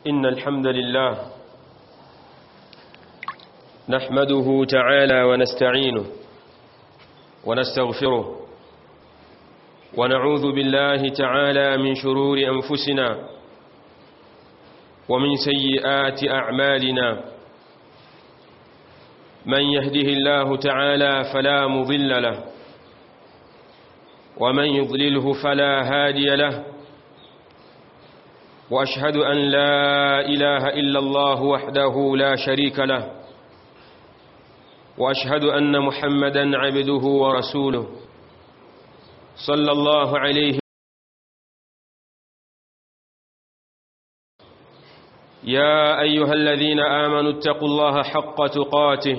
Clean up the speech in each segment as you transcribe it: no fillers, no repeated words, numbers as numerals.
إن الحمد لله نحمده تعالى ونستعينه ونستغفره ونعوذ بالله تعالى من شرور أنفسنا ومن سيئات أعمالنا. من يهده الله تعالى فلا مضل له ومن يضلله فلا هادي له، وأشهد أن لا إله إلا الله وحده لا شريك له، وأشهد أن محمدًا عبده ورسوله صلى الله عليه. يا أيها الذين آمنوا اتقوا الله حق تقاته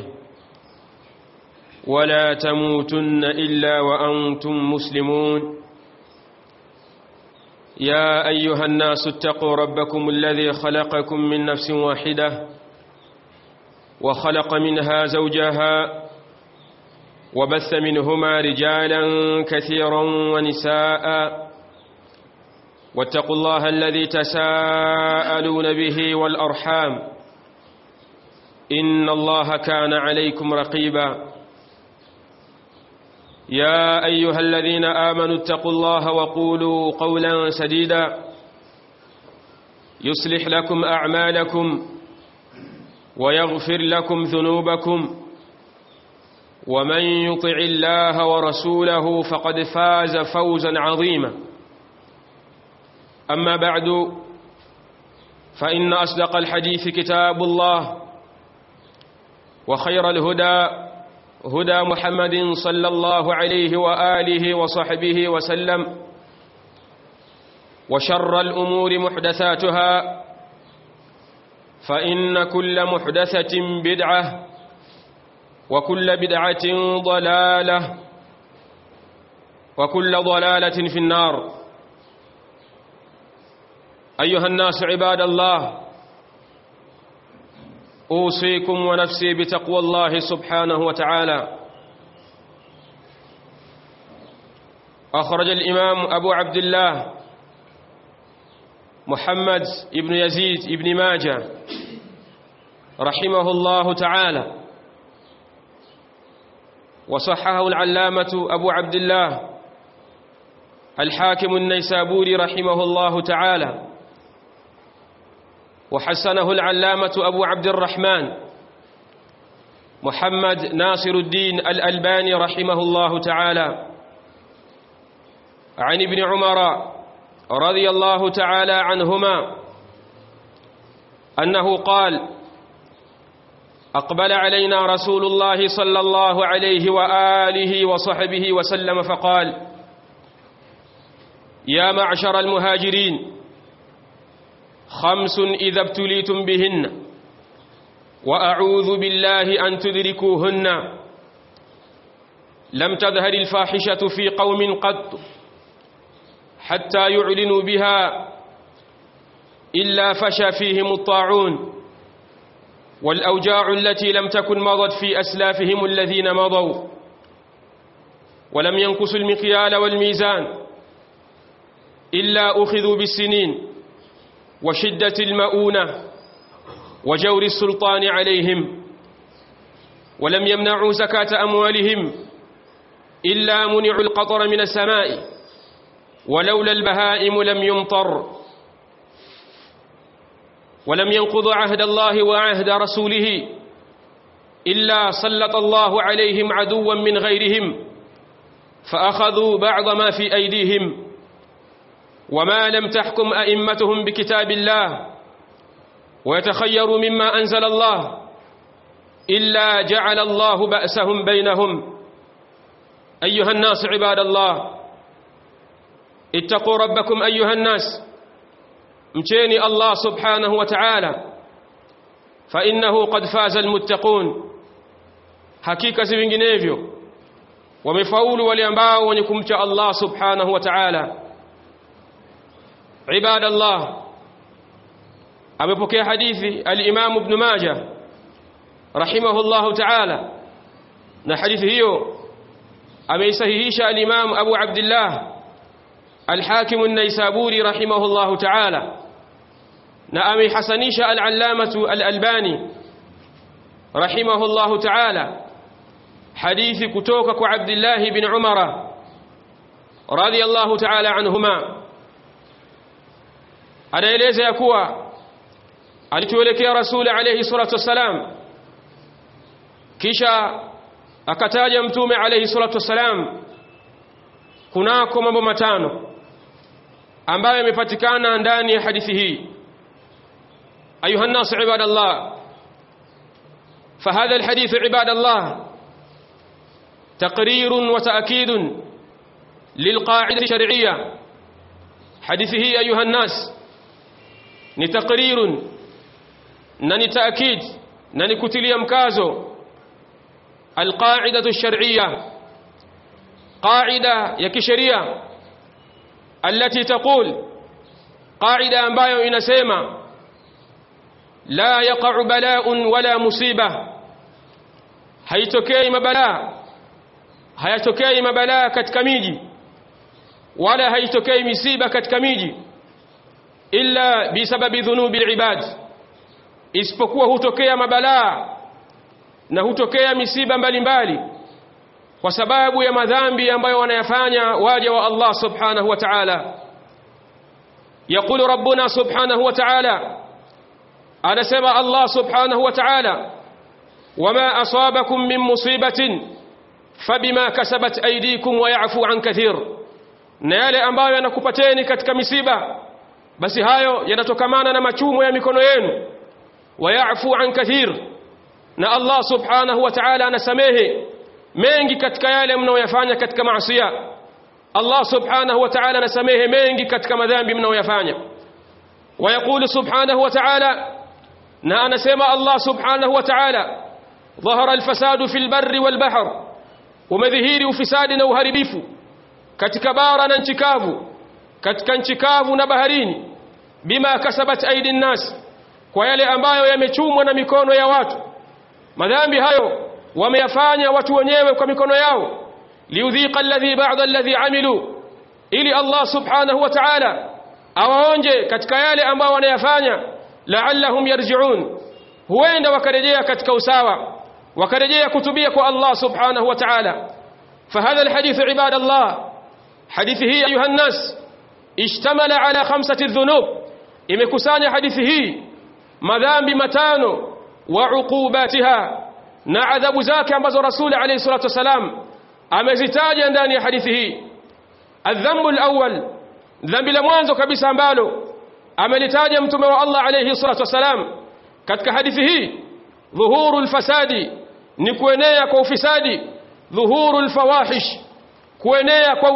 ولا تموتن إلا وأنتم مسلمون. يا أيها الناس اتقوا ربكم الذي خلقكم من نفس واحدة وخلق منها زوجها وبث منهما رجالا كثيرا ونساء، واتقوا الله الذي تساءلون به والأرحام إن الله كان عليكم رقيبا. يا أيها الذين آمنوا اتقوا الله وقولوا قولا سديدا يصلح لكم أعمالكم ويغفر لكم ذنوبكم، ومن يطع الله ورسوله فقد فاز فوزا عظيما. أما بعد، فإن أصدق الحديث كتاب الله، وخير الهدى هدى محمد صلى الله عليه وآله وصحبه وسلم، وشر الأمور محدثاتها، فإن كل محدثة بدعة وكل بدعة ضلالة وكل ضلالة في النار. أيها الناس عباد الله، أوصيكم ونفسي بتقوى الله سبحانه وتعالى. أخرج الإمام أبو عبد الله محمد بن يزيد بن ماجه رحمه الله تعالى، وصححه العلامة أبو عبد الله الحاكم النيسابوري رحمه الله تعالى، وحسنه العلامة أبو عبد الرحمن محمد ناصر الدين الألباني رحمه الله تعالى، عن ابن عمر رضي الله تعالى عنهما أنه قال: أقبل علينا رسول الله صلى الله عليه وآله وصحبه وسلم فقال: يا معشر المهاجرين، 5 إذا ابتليتم بهن وأعوذ بالله أن تدركوهن. لم تظهر الفاحشة في قوم قط حتى يعلنوا بها إلا فشى فيهم الطاعون والأوجاع التي لم تكن مضت في أسلافهم الذين مضوا، ولم ينقصوا المقيال والميزان إلا أخذوا بالسنين وشدة المؤونة وجور السلطان عليهم، ولم يمنعوا زكاة أموالهم إلا منعوا القطر من السماء، ولولا البهائم لم يمطر، ولم ينقضوا عهد الله وعهد رسوله إلا سلط الله عليهم عدوا من غيرهم فأخذوا بعض ما في أيديهم، وما لم تحكم أئمتهم بكتاب الله ويتخيروا مما أنزل الله إلا جعل الله بأسهم بينهم. أيها الناس عباد الله، اتقوا ربكم أيها الناس، مشيني الله سبحانه وتعالى، فإنه قد فاز المتقون. hakika si vinginevyo wamefaulu wale ambao wenye kumcha Allah subhanahu wa ta'ala. Ibadallah, amepokea hadithi al-Imam Ibn Majah rahimahullahu ta'ala, na hadithi hiyo ameisahihisha al-Imam Abu Abdullah al-Hakim an-Naisaburi rahimahullahu ta'ala. na amehasanisha al-allamatu al-albani rahimahullahu ta'ala hadithi kutoka kwa Abdullah ibn Umar radiyallahu ta'ala anhuma, anaeleza ya kuwa alituelekea Rasul alayhi salatu wasalam, kisha akataja mtume alayhi salatu wasalam kunako mambo matano ambayo yamepatikana ndani ya hadithi hii. أيها الناس عباد الله، فهذا الحديث عباد الله تقرير وتأكيد للقاعدة الشرعية. حديثه أيها الناس نتقرير نتأكيد نكتلي مكازو القاعدة الشرعية، قاعدة يكشرية التي تقول، قاعدة ambayo inasema لا يقع بلاء ولا مصيبة، haitokei mabalaa katika miji wala haitokei misiba katika miji illa bisababi dhunubi alibad, isipokuwa hutokea mabalaa na hutokea misiba mbalimbali kwa sababu ya madhambi ambayo wanayafanya waja wa Allah subhanahu wa ta'ala. Yaqulu rabbuna subhanahu wa ta'ala, anasema Allah subhanahu wa ta'ala, wama asabakum min musibatin fabima kasabat aydikum wa ya'fu an kathir, na yale ambayo yanakupateni katika misiba basi hayo yanatokamana na machumo ya mikono yenu, wa ya'fu an kathir, na Allah subhanahu wa ta'ala anasamehe mengi katika yale mnaoyafanya katika maasi. Allah subhanahu wa ta'ala anasamehe mengi katika madhambi mnaoyafanya. Wa yaqulu subhanahu wa ta'ala, na anasema Allah subhanahu wa ta'ala, dhahara alfasadu fil barri wal bahr, umedhihiri ufisadi na uharibifu katika bara na nchi kavu, katika nchi kavu na baharini, bima kasabat aidin nas, kwa yale ambayo yamechumwa na mikono ya watu. Madhambi hayo wameyafanya watu wenyewe kwa mikono yao, liudhiqa alladhi ba'da alladhi amilu, ili Allah subhanahu wa ta'ala awaonje katika yale ambayo wanayafanya, la'allahum yarji'un, huenda wakarejea katika usawa, wakarejea kutubia kwa Allah subhanahu wa ta'ala. فهذا الحديث عباد الله، حديثه أيها الناس اشتمل على 5 الذنوب، imekusanya hadithi hii madhambi matano wa uqubatiha, na adhabu zake ambazo Rasul alayhi salatu wasalam amezitaja ndani ya hadithi hii. Adhambu alawwal, dhambi la mwanzo kabisa ambalo amelitaja mtume wa Allah alayhi salatu wasalam katika hadithi hii, dhuhurul fasadi, ni kuenea kwa ufisadi, dhuhurul fawahish, kuenea kwa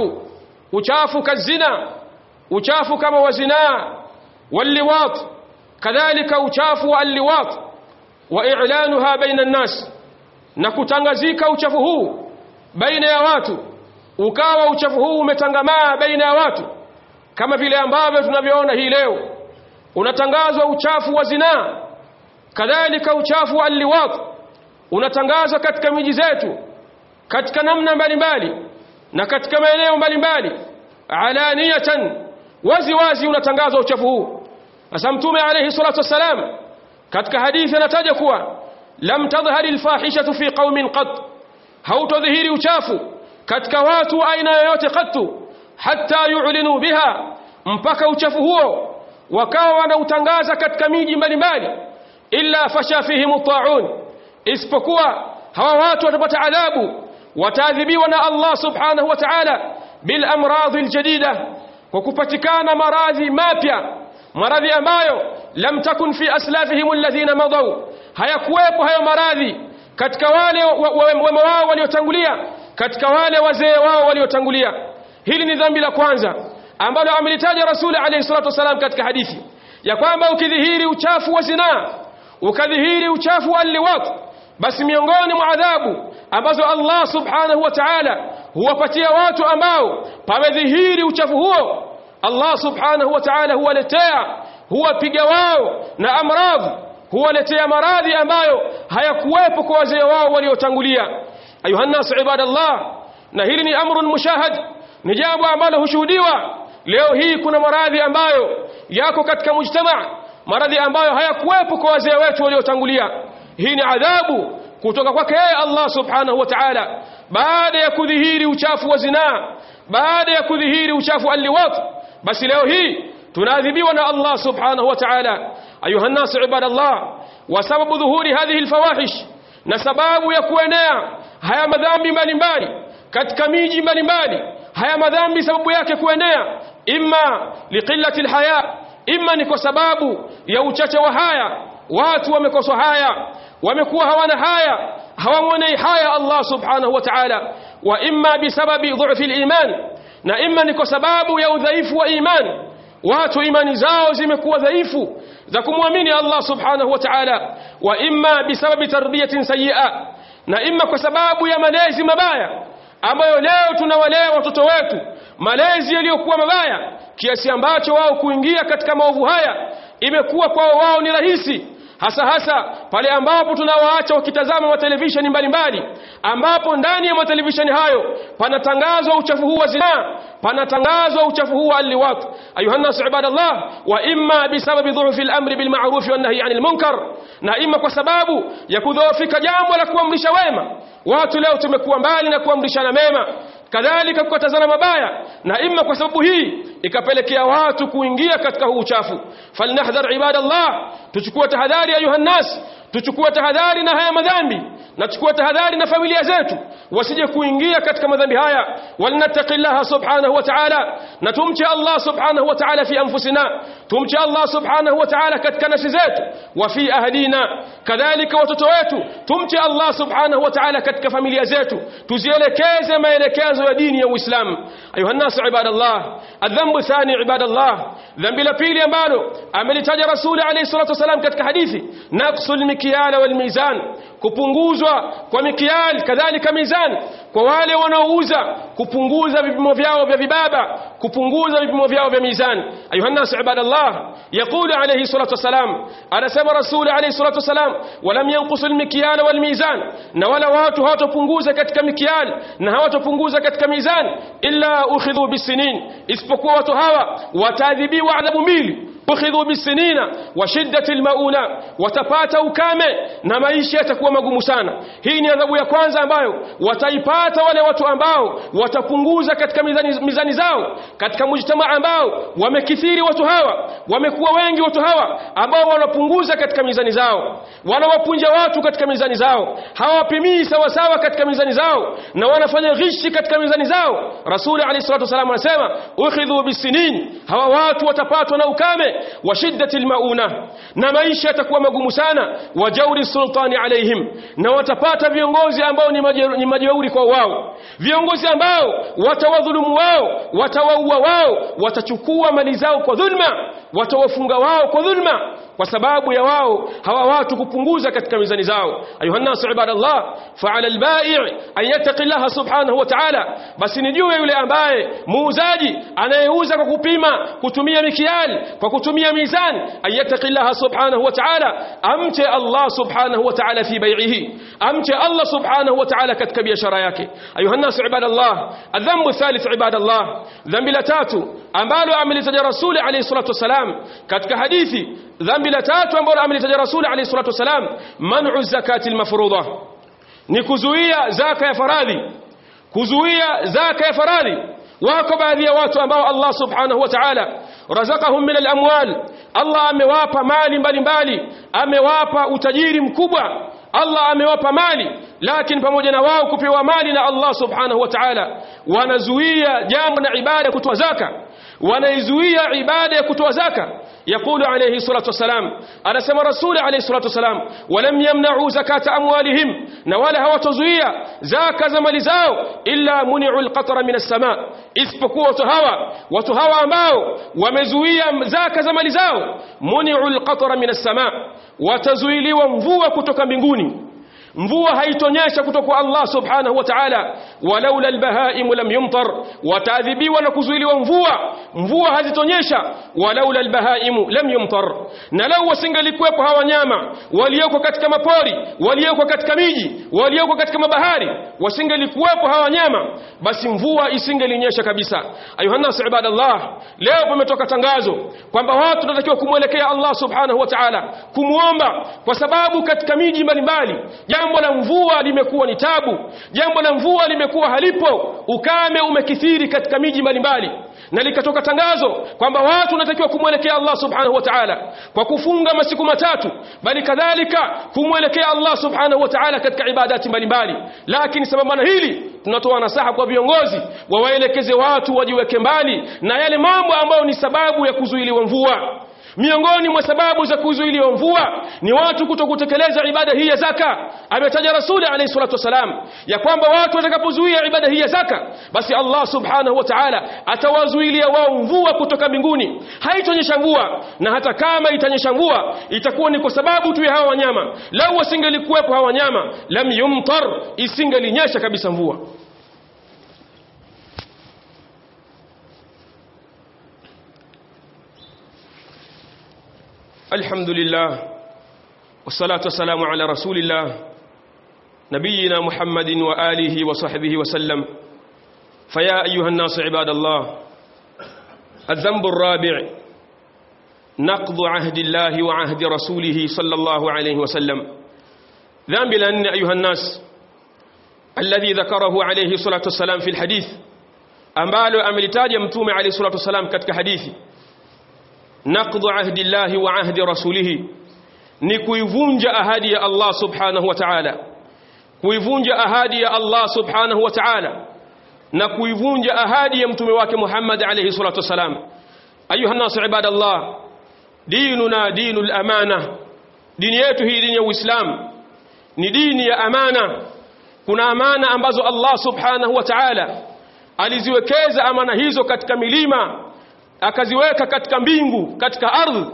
uchafu kazina, uchafu kama wazina, walliwat, kadhalika uchafu wa alliwat, wa i'lanuha baina an-nas, na kutangazika uchafu huu baina ya watu, ukawa uchafu huu umetangamaa baina ya watu, kama vile ambavyo tunavyoona hii leo unatangazwa uchafu wa zina, kadhalika uchafu wa alliwat unatangazwa katika miji zetu katika namna mbalimbali na katika maeneo mbalimbali, alaniyatan, wazi unatangazwa uchafu huu. Sasa mtume alayhi salatu wasalam katika hadithi anataja kuwa lam tadhhari alfahishatu fi qaumin qat, hautadhihiri uchafu katika watu aina yoyote qattu, hatta yu'linu biha, mpaka uchafu huo wakawa wanautangaza katika miji mbalimbali, illa fasha fihim ta'un, isipokuwa hawa watu watapata adhabu, wataadhibiwa na Allah subhanahu wa ta'ala bil amradhi aljadida, kwa kupatikana maradhi mapya, maradhi ambayo lam takun fi aslafihim alladhina madaw, hayakuwepo hayo maradhi katika wale wema wao waliotangulia, katika wale wazee wao waliotangulia. Hili ni dhambi la kwanza ambalo amelitaja Rasul alayhi salatu wasalam katika hadithi, ya kwamba ukidhihiri uchafu wa zina, ukadhihiri uchafu wa liwat, basi miongoni mwa adhabu ambazo Allah subhanahu wa ta'ala huwapatia watu ambao pamedhihiri uchafu huo, Allah subhanahu wa ta'ala huwapiga wao na amradhi, huwaletea maradhi ambayo hayakuwepo kwa wazee wao waliotangulia. Ayuha nas ibadallah, na hili ni amrun mushahad, ni jambo ambalo hushuhudiwa leo hii. Kuna maradhi ambayo yako katika mujtama, maradhi ambayo hayakuwepo kwa wazee wetu waliotangulia. Hii ni adhabu kutoka kwake Allah subhanahu wa ta'ala, baada ya kudhihiri uchafu wa zinaa, baada ya kudhihiri uchafu al-liwat. Basi leo hii tunaadhibiwa na Allah subhanahu wa ta'ala. Ayuha nas ibadallah, wa sababu dhuhuri hadhihi al-fawahish, na sababu ya kuenea haya madhambi mbalimbali katika miji mbalimbali, haya madhambi sababu yake kuenea imma liqillati al-haya, imma ni kwa sababu ya uchache wa haya. Watu wamekosa haya, wamekuwa hawana haya, hawamwonei haya Allah subhanahu wa ta'ala. Wa imma bisababi dhu'fi al-iman, na imma ni kwa sababu ya udhaifu wa imani. Watu imani zao zimekuwa dhaifu za kumwamini Allah subhanahu wa ta'ala. Wa imma bisababi tarbiyatin sayyi'a, na imma kwa sababu ya malezi mabaya ambayo leo tunawalea watoto wetu, malezi yaliyokuwa mabaya kiasi ambacho wao kuingia katika maovu haya imekuwa kwao wao ni rahisi, hasa pale ambapo tunawaacha wakitazama matelevisheni mbalimbali, ambapo ndani ya matelevisheni hayo panatangazwa uchafu huu wa zinaa, panatangazwa uchafu huu wa al-liwat. Ayuha nas ibadallah, wa imma bisababi dhu'fi al-amri bil ma'ruf wa an-nahy 'anil munkar, na imma kwa sababu ya kudhoofika jambo la kuamrisha wema. Watu leo tumekuwa mbali na kuamrishana mema, kadhalika kukatazana mabaya, na imma kwa sababu hii ikapelekea watu kuingia katika huu uchafu. Falnahdhar ibadallah, tuchukue tahadhari ayuha nas, tuchukue tahadhari na haya madhambi, na tuchukue tahadhari na familia zetu wasije kuingia katika madhambi haya. Walnattaqillaha subhanahu wa ta'ala, na tumche Allah subhanahu wa ta'ala fi anfusina, tumche Allah subhanahu wa ta'ala katika nafsi zetu, wa fi ahlina, kadhalika watoto wetu tumche Allah subhanahu wa ta'ala katika familia zetu, tuzielekeze maelekezo ya dini ya Uislamu. Ayuha nas ibadallah, adhambu thani ibadallah, dhambi la pili ambalo amelitaja Rasul alayhi salatu wasalam katika hadithi, naqsul mikyal wal mizan, kupunguzwa kwa mikyal kadhalika mizan. Kwa wale wanaouza, kupunguza vipimo vyao vya vibaba, kupunguza vipimo vyao vya mizan. Ayuha nas ibadallah, yaqulu alayhi salatu wasalam, anasema Rasul alayhi salatu wasalam, walam yanqusul mikyal wal mizan, na wala watu hawatopunguza katika mikyal na hawatopunguza katika mizan illa ukhidhu bisinin, isipokuwa watu hawa wataadhibiwa adhabu mbili. ukhidhu bisinina wa shiddati almauna, watapata ukame na maisha yatakuwa magumu sana. Hii ni adhabu ya kwanza ambayo wataipata wale watu ambao watapunguza katika mizani zao, katika mujtamaa ambao wamekithiri watu hawa, wamekuwa wengi watu hawa ambao wanapunguza katika mizani zao, wanawapunja watu katika mizani zao, hawapimii sawa sawa katika mizani zao, na wanafanya ghishi katika mizani zao. Rasul alayhi salatu wasallam anasema ukhidhu bisinin, hawa watu watapatwa na ukame, wa shiddati almauna, na maisha yatakuwa magumu sana, wa jawri sultani alaihim, na watapata viongozi ambao ni majeuri kwa wao, viongozi ambao watawadhulumu wao, watawaua wao, watachukua mali zao kwa dhulma, watawafunga wao kwa dhulma, kwa sababu ya wao hawa watu kupunguza katika mizani zao. Ayuha nas ibadallah, fa'ala al-bai' an yattaqillaha subhanahu wa ta'ala, basi ni juu yule ambaye muuzaji anayeuza kwa kupima, kutumia mikiali, kwa kutumia mizani, an yattaqillaha subhanahu wa ta'ala, amche Allah subhanahu wa ta'ala fi bai'ihi, amche Allah subhanahu wa ta'ala katika biashara yake. Ayuha nas ibadallah, adhambu thalith ibadallah, dhambi la tatu ambalo amelitaja Rasul alayhi salatu wasalam katika hadithi, dhambi la tatu ambalo amelitaja Rasul alayhi salatu wasalam, man'u zakati almafruḍah, ni kuzuia zaka ya faradhi, kuzuia zaka ya faradhi. Wako baadhi ya watu ambao Allah subhanahu wa ta'ala razaqahum min al-amwal, Allah amewapa mali mbalimbali, amewapa utajiri mkubwa, Allah amewapa mali, lakini pamoja na wao kupewa mali na Allah subhanahu wa ta'ala, wanazuia jambo na ibada kutoa zaka, wanaizuia ibada ya kutoa zaka. يقول عليه الصلاة والسلام، أنا سمى رسول عليه الصلاة والسلام، ولم يمنعوا زكاة أموالهم، نوالها وتزوية زكاة زمالزاو إلا منعوا القطر من السماء، إسبقوا وتهوى ماو ومزوية زكاة زمالزاو، منعوا القطر من السماء، وتزويلي ومفوة كتوك mbinguni. mvua haitonyesha kutoka kwa Allah subhanahu wa ta'ala. Walaula albahaim lam yumtar, wataadhibiwa na kuzuiliwa mvua hazitonyesha. Walaula albahaim lam yumtar, na lau wasingalikuwepo hawa wanyama walioko katika mapori, walioko katika miji, walioko katika mabahari, wasingalikuwepo hawa wanyama, basi mvua isingelinyesha kabisa. Ayuhannas ibadallah, leo pametoka tangazo kwamba watu wanatakiwa kumwelekea Allah subhanahu wa ta'ala, kumuomba, kwa sababu katika miji mbalimbali jambo la mvua limekuwa ni tabu, jambo la mvua limekuwa halipo, ukame umekithiri katika miji mbalimbali. Na likatoka tangazo kwamba watu wanatakiwa kumwelekea Allah subhanahu wa ta'ala kwa kufunga masiku matatu, bali kadhalika kumwelekea Allah subhanahu wa ta'ala katika ibadati mbalimbali. Lakini sababu na hili tunatoa nasaha kwa viongozi, wawaelekeze watu wajiweke mbali na yale mambo ambayo ni sababu ya kuzuiliwa mvua. Miongoni mwa sababu za kuzuiliwa mvua ni watu kutokutekeleza ibada hii ya zaka. Ametaja Rasuli alayhi salatu wasalam ya kwamba watu watakapozuia ibada hii ya zaka, basi Allah subhanahu wa ta'ala atawazuilia wao mvua kutoka mbinguni. Haitonyesha mvua, na hata kama itanyesha mvua itakuwa ni kwa sababu tu ya hawa wanyama. Lau wasingelikuwepo hawa wanyama, lam yumtar, isingelinyesha kabisa mvua. الحمد لله والصلاة والسلام على رسول الله نبينا محمد وآله وصحبه وسلم. فيا أيها الناس عباد الله، الذنب الرابع نقض عهد الله وعهد رسوله صلى الله عليه وسلم. ذنب لأن أيها الناس الذي ذكره عليه الصلاة والسلام في الحديث، أمبالو أملتاج يمتوم عليه الصلاة والسلام كتك حديثي، نقض عهد الله وعهد رسوله، ni kuivunja ahadi ya Allah subhanahu wa ta'ala, kuivunja ahadi ya Allah subhanahu wa ta'ala na kuivunja ahadi ya mtume wake Muhammad alayhi salatu wasalam. Ayuha nasu ibadallah, dinuna dinul amana, dini yetu hii dini ya Uislamu ni dini ya amana. Kuna amana ambazo Allah subhanahu wa ta'ala aliziwekeza amana hizo katika milima, akaziweka katika mbingu, katika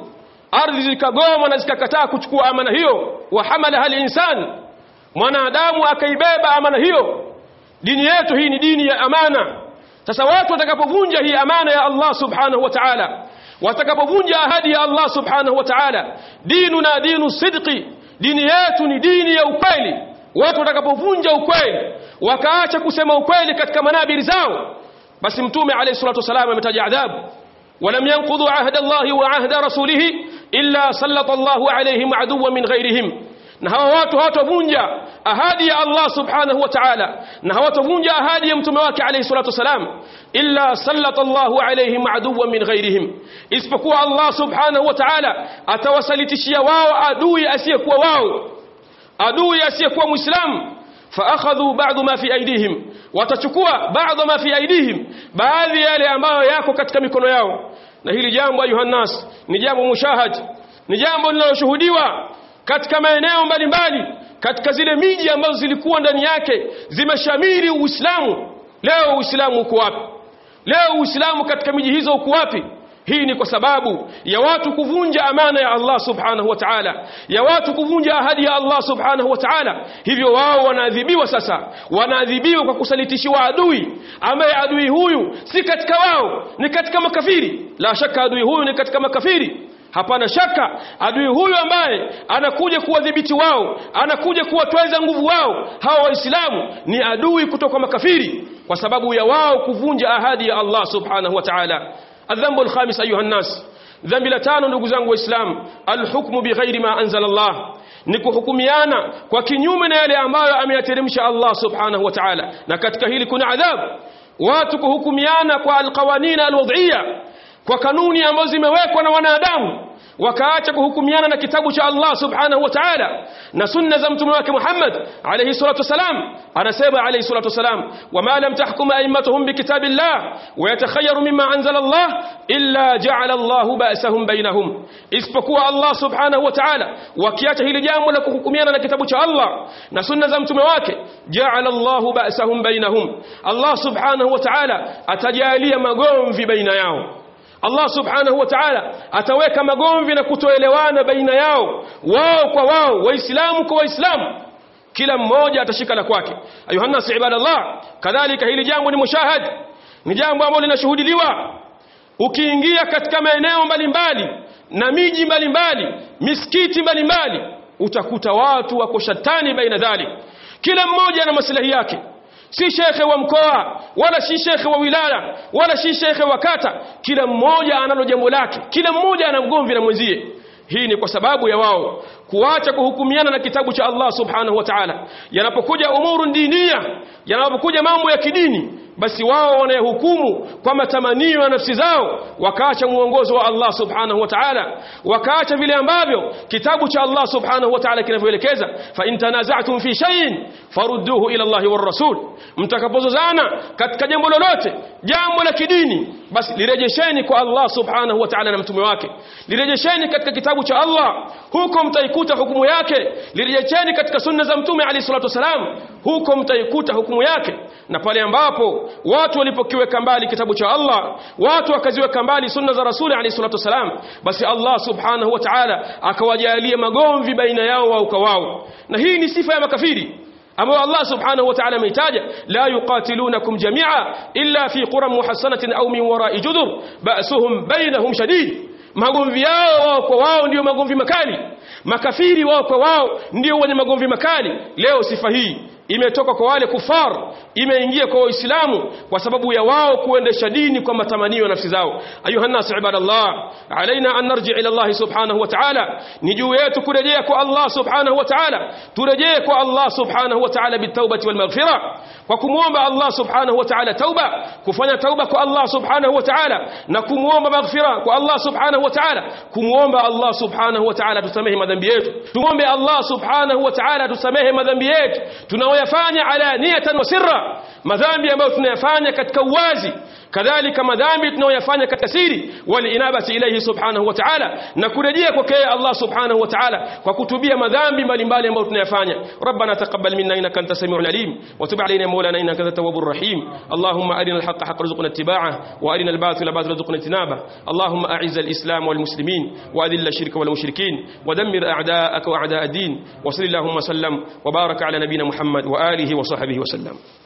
ardhi zikagoma na zikakataa kuchukua amana hiyo. Wa hamala hal insan, mwanadamu akaibeba amana hiyo. Dini yetu hii ni dini ya amana. Sasa watu watakapovunja hii amana ya Allah subhanahu wa ta'ala, watakapovunja ahadi ya Allah subhanahu wa ta'ala, dinuna dinu sidqi, dini yetu ni dini ya ukweli. Watu watakapovunja ukweli, wakaacha kusema ukweli katika manabiri zao, basi mtume alayhi salatu wasallam ametaja adhabu. ولم ينقضوا عهد الله وعهد رسوله إلا سلط الله عليهم عدوا من غيرهم. na hawa watu hawatavunja ahadi ya Allah subhanahu wa ta'ala, na hawatavunja ahadi ya mtume wake alayhi salatu wasalam, illa sallata Allahu alayhim aduwan min ghayrihim, isipokuwa Allah subhanahu wa ta'ala atawasalitishia wao adui asiyekuwa wao, adui asiyekuwa muislamu. فاخذوا بعض ما في ايديهم, watachukua baadhi ma fi aidihim, baadhi yale ambayo yako katika mikono yao. Na hili jambo ayuhannas ni jambo mushahad, ni jambo linaloshuhudiwa katika maeneo mbalimbali, katika zile miji ambazo zilikuwa ndani yake zimeshamiri Uislamu. Leo Uislamu uko wapi? Leo Uislamu katika miji hizo uko wapi? Hii ni kwa sababu ya watu kuvunja amana ya Allah subhanahu wa ta'ala, ya watu kuvunja ahadi ya Allah subhanahu wa ta'ala. Hivyo wao wanaadhibiwa. Sasa wanaadhibiwa kwa kusalitishiwa adui, ambaye adui huyu si katika wao, ni katika makafiri. La shaka adui huyu ni katika makafiri, hapana shaka. Adui huyu ambaye anakuja kuwadhibiti wao, anakuja kuwatweza nguvu wao hawa Waislamu, ni adui kutoka makafiri, kwa sababu ya wao kuvunja ahadi ya Allah subhanahu wa ta'ala. الذنب الخامس أيها الناس، ذنب لتانو ndugu zangu waislamu, alhukmu bighairi ma anzala Allah, ni kuhukumiana kwa kinyume na yale ambayo ameyateremsha Allah subhanahu wa ta'ala. Na katika hili kuna adhabu. Watu kuhukumiana kwa alqawanin alwad'iyya, kwa kanuni ambazo zimewekwa na wanadamu, wakaacha kuhukumiana na kitabu cha Allah subhanahu wa ta'ala na sunna za mtume wake Muhammad alayhi salatu wasalam. Anasema alayhi salatu wasalam, wama lam tahkum a'immatuhum bikitabillah wa yatakhayyaru mimma anzala Allah illa ja'ala Allahu ba'sahum bainahum, isipokuwa Allah subhanahu wa ta'ala wakiacha hili jambo la kuhukumiana na kitabu cha Allah na sunna za mtume wake, ja'ala Allahu ba'sahum bainahum, Allah subhanahu wa ta'ala atajalia magomvi baina yao. Allah subhanahu wa ta'ala ataweka magomvi na kutoelewana baina yao, wao kwa wao, waislamu kwa waislamu. kila mmoja atashika la kwake. Ayuha nas ibadallah, kadhalika hili jambo ni mushahad, ni jambo ambalo linashuhudiliwa. Ukiingia katika maeneo mbalimbali na miji mbalimbali, misikiti mbalimbali, utakuta watu wako shatani baina dhalik, kila mmoja ana maslahi yake. Si shekhe wa mkoa wala si shekhe wa wilaya wala si shekhe wa kata, kila mmoja analo jambo lake, kila mmoja ana mgomvi na mwenzie. Hii ni kwa sababu ya wao kuacha kuhukumiana na kitabu cha Allah subhanahu wa ta'ala. Yanapokuja umuru dinia, yanapokuja mambo ya kidini, basi wao wanahukumu kwa matamanio ya nafsi zao, wakaacha muongozo wa Allah subhanahu wa ta'ala, wakaacha vile ambavyo kitabu cha Allah subhanahu wa ta'ala kinavyoelekeza. Fa in tanaza'tum fi shay'in farudduhu ila Allah war rasul, mtakapozozana katika jambo lolote, jambo la kidini, basi lirejesheni kwa Allah subhanahu wa ta'ala na mtume wake, lirejesheni katika kitabu cha Allah, huko mtaikuta hukumu yake. Lirejesheni katika sunna za mtume alayhi salatu wasalam, huko mtaikuta hukumu yake. Na pale ambapo watu walipokiweka mbali kitabu cha Allah, watu wakaziweka mbali sunna za rasuli alayhi salatu wasalam, basi Allah subhanahu wa ta'ala akawajalia magomvi baina yao wao kwa wao. Na hii ni sifa ya makafiri ambao Allah subhanahu wa ta'ala ameitaja, la yuqatilunakum jami'a illa fi quram muhassanatin aw min wara'i judur ba'suhum bainahum shadid. Magomvi yao wao kwa wao ndio magomvi makali, makafiri wao kwa wao ndio wenye magomvi makali. Leo sifa hii imetoka kwa wale kufar, imeingia kwa Waislamu kwa sababu ya wao kuendesha dini kwa matamanio ya nafsi zao. Ayuha nas ibadallah, alaina an narji' ila Allah subhanahu wa ta'ala, ni juu yetu kurejea kwa Allah subhanahu wa ta'ala. Turejee kwa Allah subhanahu wa ta'ala bitawbati wal maghfirah, kwa kumuomba Allah subhanahu wa ta'ala tauba, kufanya tauba kwa Allah subhanahu wa ta'ala, na kumuomba maghfirah kwa Allah subhanahu wa ta'ala, kumuomba Allah subhanahu wa ta'ala tusamehe madhambi yetu. Tuombe Allah subhanahu wa ta'ala tusamehe madhambi yetu tunayofanya ala niyatan wa sirra, madhambi ambayo tunayafanya katika uwazi, kadhalika madhambi tunayoyafanya katika siri, wal inabati ilayhi subhanahu wa ta'ala, na kurejea kwake Allah subhanahu wa ta'ala kwa kutubia madhambi mbalimbali ambayo tunayafanya. Rabbana taqabbal minna innaka antas samiul alim wa tub alayna mawlana innaka antat tawwabur rahim. Allahumma arina al-haqqa haqqan warzuqna ittiba'ahu wa arina al-batila batilan warzuqna ijtinabah. Allahumma a'izz al-islam wal muslimin wa adhill ash-shirka wal mushrikeen wa dammir a'da'aka wa a'da' ad-din wa sallallahu sallam wa baraka ala nabiyyina Muhammad wa alihi wa sahbihi wa sallam.